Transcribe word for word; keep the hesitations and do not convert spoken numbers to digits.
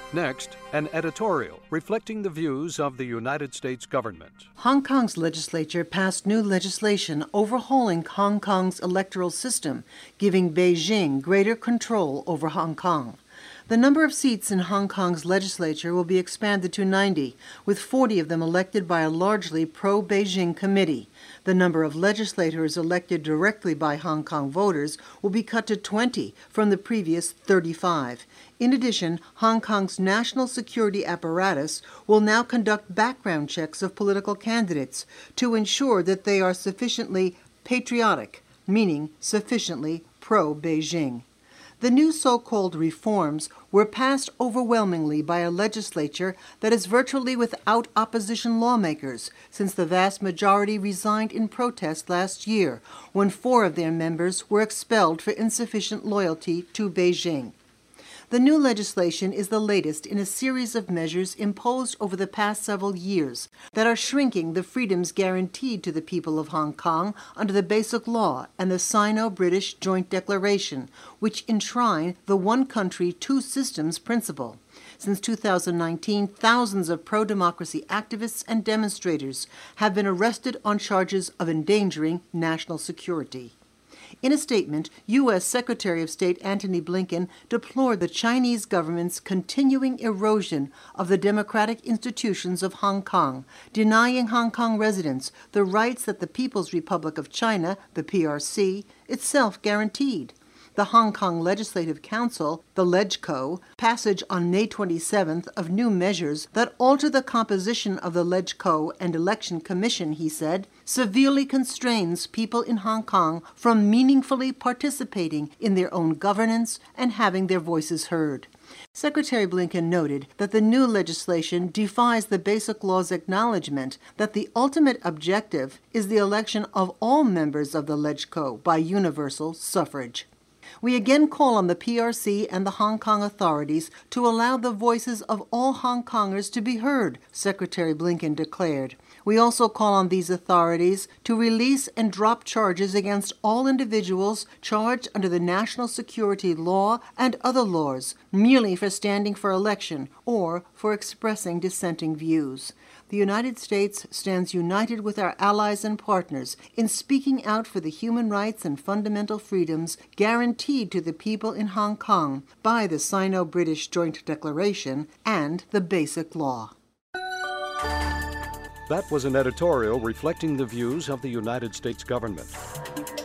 Next, an editorial reflecting the views of the United States government. Hong Kong's legislature passed new legislation overhauling Hong Kong's electoral system, giving Beijing greater control over Hong Kong. The number of seats in Hong Kong's legislature will be expanded to ninety, with forty of them elected by a largely pro-Beijing committee. The number of legislators elected directly by Hong Kong voters will be cut to twenty from the previous thirty-five. In addition, Hong Kong's national security apparatus will now conduct background checks of political candidates to ensure that they are sufficiently patriotic, meaning sufficiently pro-Beijing. The new so-called reforms were passed overwhelmingly by a legislature that is virtually without opposition lawmakers, since the vast majority resigned in protest last year, when four of their members were expelled for insufficient loyalty to Beijing. The new legislation is the latest in a series of measures imposed over the past several years that are shrinking the freedoms guaranteed to the people of Hong Kong under the Basic Law and the Sino-British Joint Declaration, which enshrine the one country, two systems principle. Since two thousand nineteen, thousands of pro-democracy activists and demonstrators have been arrested on charges of endangering national security. In a statement, U S Secretary of State Antony Blinken deplored the Chinese government's continuing erosion of the democratic institutions of Hong Kong, denying Hong Kong residents the rights that the People's Republic of China, the P R C, itself guaranteed. The Hong Kong Legislative Council, the LegCo, passage on May twenty-seventh of new measures that alter the composition of the LegCo and Election Commission, he said, severely constrains people in Hong Kong from meaningfully participating in their own governance and having their voices heard. Secretary Blinken noted that the new legislation defies the Basic Law's acknowledgement that the ultimate objective is the election of all members of the LegCo by universal suffrage. We again call on the P R C and the Hong Kong authorities to allow the voices of all Hong Kongers to be heard, Secretary Blinken declared. We also call on these authorities to release and drop charges against all individuals charged under the national security law and other laws merely for standing for election or for expressing dissenting views. The United States stands united with our allies and partners in speaking out for the human rights and fundamental freedoms guaranteed to the people in Hong Kong by the Sino-British Joint Declaration and the Basic Law. That was an editorial reflecting the views of the United States government.